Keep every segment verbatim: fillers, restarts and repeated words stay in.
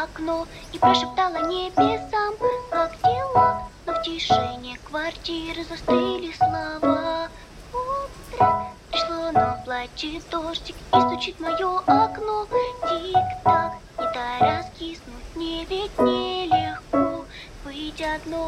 окно и прошептала небесам, как дела. Но в тишине квартиры застыли слова. Утро пришло, но плачет дождик и стучит в мое окно. Тик-так, не дай раскиснуть, мне ведь нелегко быть одной.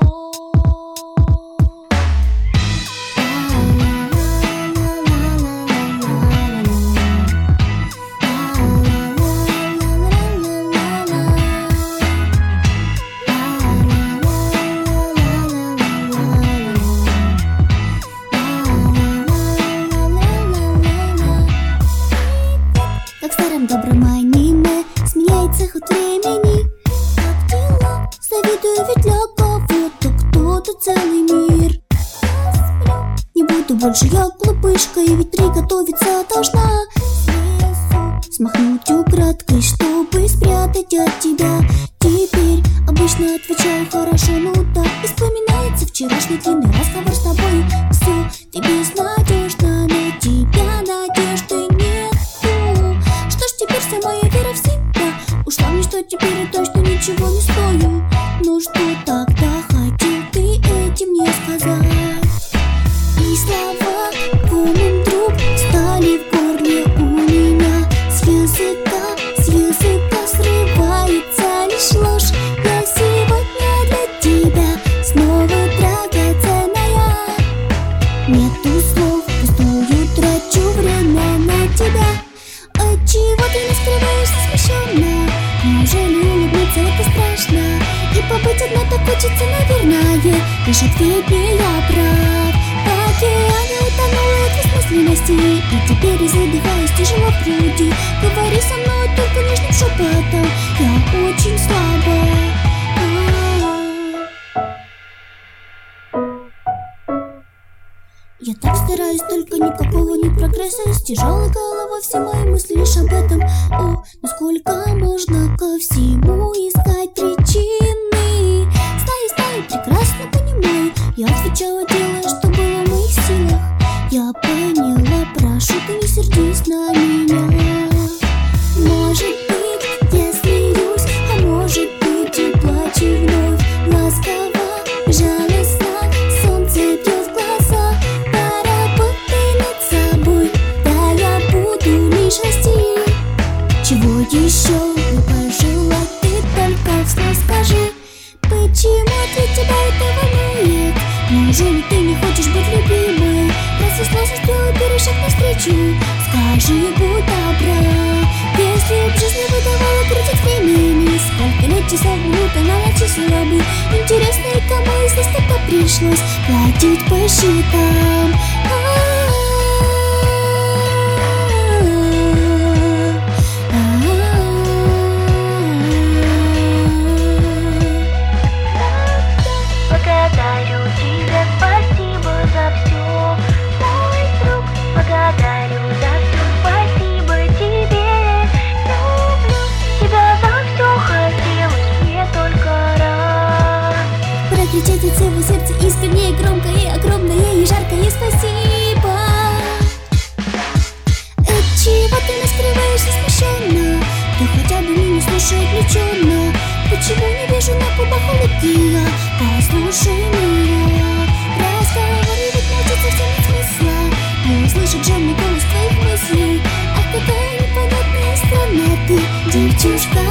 Как в старом добром аниме сменяется ход времени. Как дела? Завидую, ведь для кого-то кто-то целый мир. Я сплю, не буду больше я глупышкой, ведь приготовиться должна. Слезу, смахнуть украдкой, чтобы спрятать от тебя. Теперь обычно отвечаю хорошо, ну да. И вспоминается вчерашний длинный разговор с тобой. Все, ты безнадежна, на тебя надежды нет. Теперь вся моя вера в себя ушла мне, что теперь я точно ничего не стою. Ну что тогда хотел ты этим мне сказать? И слова комом вдруг стали в горле у меня. С языка, с языка срывается лишь ложь. Я сегодня для тебя снова драгоценная. Нету слов, пустую трачу время на тебя. Отчего ты не скрываешься смущенно? Неужели улыбнуться это страшно? И побыть одна так хочется, наверное. Лишь ответ не я прав. По океану утонула от бессмысленности, и теперь задыхаюсь тяжело в груди. Говори со мной только нежным шепотом. Я очень слаба. Я так стараюсь, только никакого не прогресса. С тяжелой головой все мои мысли лишь об этом. О, ну сколько можно ко всему искать причины? Знаю, знаю, прекрасно понимаю. Я отвечала, делая, что было в моих силах. Я поняла, прошу, ты не сердись на меня. Может быть, я смеюсь, а может быть и плачу вновь. Ласково, жалостно, солнце бьет в глаза. Чего еще не пожелать, ты только вслух скажи. Почему для тебя это волнует? Неужели ты не хочешь быть любимой? Разве сложно сделать первый шаг навстречу? Скажи, будь добра. Если б жизнь не выдавала крутить времени, сколько лет, часов, минут она начислила бы. Интересно, и кому из нас тогда пришлось платить по счетам? Благодарю тебя, спасибо за все, мой друг. Благодарю за все, спасибо тебе. Люблю тебя за все, хотелось мне только раз прокричать от всего сердца искренне, громко и огромное и жаркое спасибо. Отчего ты не скрываешься смущенно? Ты хотя бы меня слушай отвлеченно. Почему не вижу на губах улыбки? Послушай меня. Разговоры ведь молчат совсем нет смысла. Не услышать же мне голос твоих мыслей. А какая непонятная странная ты, девчушка.